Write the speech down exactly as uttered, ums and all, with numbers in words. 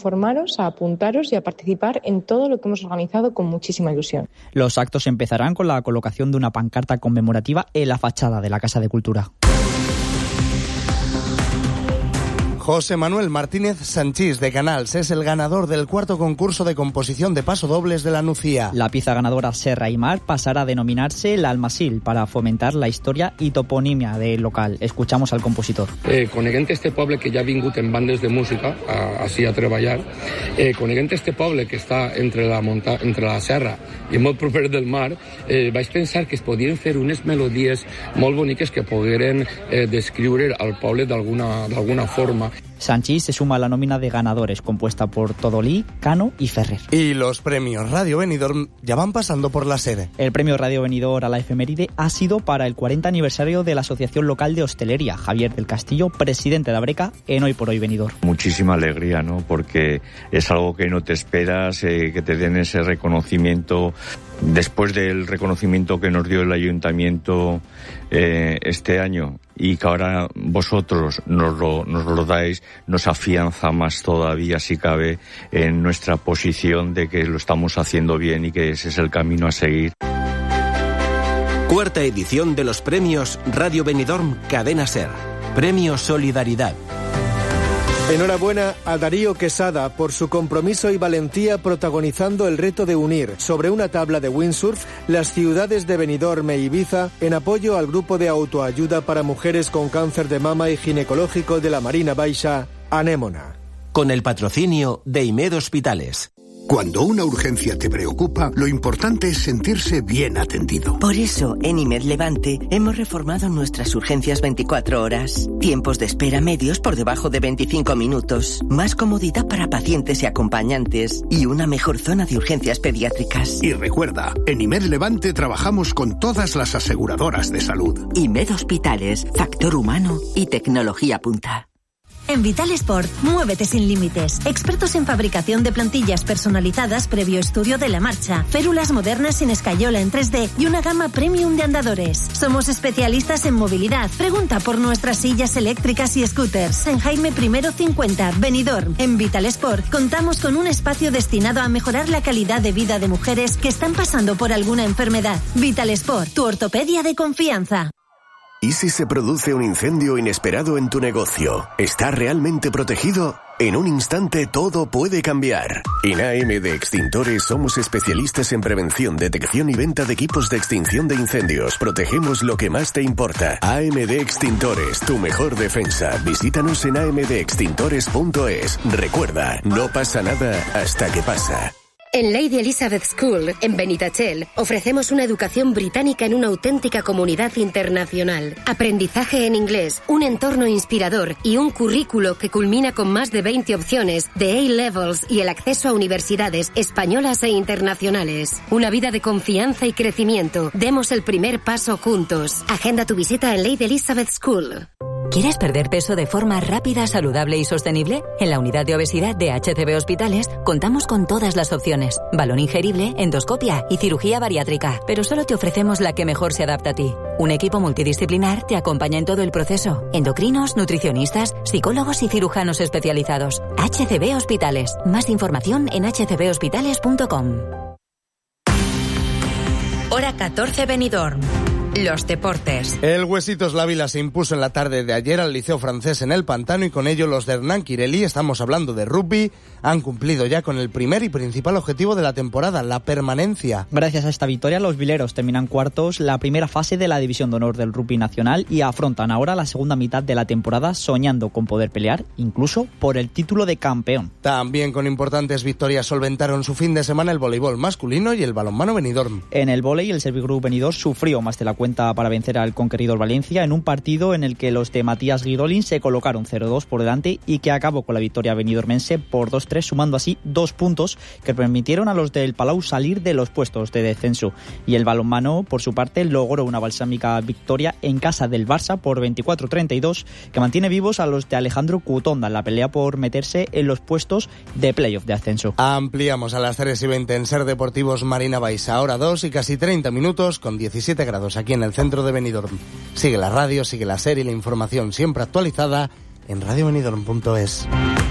informaros, a apuntaros y a participar en todo lo que hemos organizado con muchísima ilusión. Los actos empezarán con la colocación de una pancarta conmemorativa en la fachada de la Casa de Cultura. José Manuel Martínez Sanchís, de Canals, es el ganador del cuarto concurso de composición de pasodobles de la Nucía. La pieza ganadora Serra y Mar pasará a denominarse La Almasil para fomentar la historia i toponimia del local. Escuchamos al compositor. Eh, coneguent este poble que ja ha vingut en bandes de música, a, així a treballar, eh, coneguent este poble que està entre la, monta entre la serra i molt proper del mar, eh, vaig pensar que es podien fer unes melodies molt boniques que pogueren eh, descriure el poble d'alguna d'alguna forma. Sanchís se suma a la nómina de ganadores, compuesta por Todolí, Cano y Ferrer. Y los premios Radio Benidorm ya van pasando por la sede. El premio Radio Benidorm a la efeméride ha sido para el cuarenta aniversario de la Asociación Local de Hostelería. Javier del Castillo, presidente de Abreca, en Hoy por Hoy Benidorm. Muchísima alegría, ¿no? Porque es algo que no te esperas, eh, que te den ese reconocimiento. Después del reconocimiento que nos dio el Ayuntamiento eh, este año y que ahora vosotros nos lo, nos lo dais, nos afianza más todavía, si cabe, en nuestra posición de que lo estamos haciendo bien y que ese es el camino a seguir. Cuarta edición de los premios Radio Benidorm Cadena Ser. Premio Solidaridad. Enhorabuena a Darío Quesada por su compromiso y valentía protagonizando el reto de unir sobre una tabla de windsurf las ciudades de Benidorm e Ibiza en apoyo al grupo de autoayuda para mujeres con cáncer de mama y ginecológico de la Marina Baixa, Anémona. Con el patrocinio de Imed Hospitales. Cuando una urgencia te preocupa, lo importante es sentirse bien atendido. Por eso, en Imed Levante, hemos reformado nuestras urgencias veinticuatro horas. Tiempos de espera medios por debajo de veinticinco minutos. Más comodidad para pacientes y acompañantes. Y una mejor zona de urgencias pediátricas. Y recuerda, en Imed Levante trabajamos con todas las aseguradoras de salud. Imed Hospitales, factor humano y tecnología punta. En Vital Sport, muévete sin límites. Expertos en fabricación de plantillas personalizadas previo estudio de la marcha, férulas modernas sin escayola en tres D y una gama premium de andadores. Somos especialistas en movilidad. Pregunta por nuestras sillas eléctricas y scooters. En Jaime Primero cincuenta, Benidorm. En Vital Sport contamos con un espacio destinado a mejorar la calidad de vida de mujeres que están pasando por alguna enfermedad. Vital Sport, tu ortopedia de confianza. ¿Y si se produce un incendio inesperado en tu negocio? ¿Está realmente protegido? En un instante todo puede cambiar. En A M D Extintores somos especialistas en prevención, detección y venta de equipos de extinción de incendios. Protegemos lo que más te importa. A M D Extintores, tu mejor defensa. Visítanos en a m d extintores punto es. Recuerda, no pasa nada hasta que pasa. En Lady Elizabeth School, en Benitachell, ofrecemos una educación británica en una auténtica comunidad internacional. Aprendizaje en inglés, un entorno inspirador y un currículo que culmina con más de veinte opciones de A-Levels y el acceso a universidades españolas e internacionales. Una vida de confianza y crecimiento. Demos el primer paso juntos. Agenda tu visita en Lady Elizabeth School. ¿Quieres perder peso de forma rápida, saludable y sostenible? En la unidad de obesidad de H C B Hospitales contamos con todas las opciones. Balón ingerible, endoscopia y cirugía bariátrica. Pero solo te ofrecemos la que mejor se adapta a ti. Un equipo multidisciplinar te acompaña en todo el proceso. Endocrinos, nutricionistas, psicólogos y cirujanos especializados. H C B Hospitales. Más información en h c b hospitales punto com. Hora catorce Benidorm. Los deportes. El Huesitos Lávila se impuso en la tarde de ayer al Liceo Francés en el Pantano y con ello los de Hernán Quirelí, estamos hablando de rugby, han cumplido ya con el primer y principal objetivo de la temporada, la permanencia. Gracias a esta victoria los vileros terminan cuartos la primera fase de la División de Honor del Rugby Nacional y afrontan ahora la segunda mitad de la temporada soñando con poder pelear incluso por el título de campeón. También con importantes victorias solventaron su fin de semana el voleibol masculino y el balonmano Benidorm. En el vóley el Servigroup Benidorm sufrió más de la cuenta para vencer al Conqueridor Valencia en un partido en el que los de Matías Guidolin se colocaron cero dos por delante y que acabó con la victoria benidormense por dos tres, sumando así dos puntos que permitieron a los del Palau salir de los puestos de descenso. Y el balonmano, por su parte, logró una balsámica victoria en casa del Barça por veinticuatro treinta y dos, que mantiene vivos a los de Alejandro Cutonda en la pelea por meterse en los puestos de playoff de ascenso. Ampliamos a las tres y veinte en Ser Deportivos Marina Baixa, ahora dos y casi treinta minutos con diecisiete grados aquí en el centro de Benidorm. Sigue la radio, sigue la serie y la información siempre actualizada en radio benidorm punto es.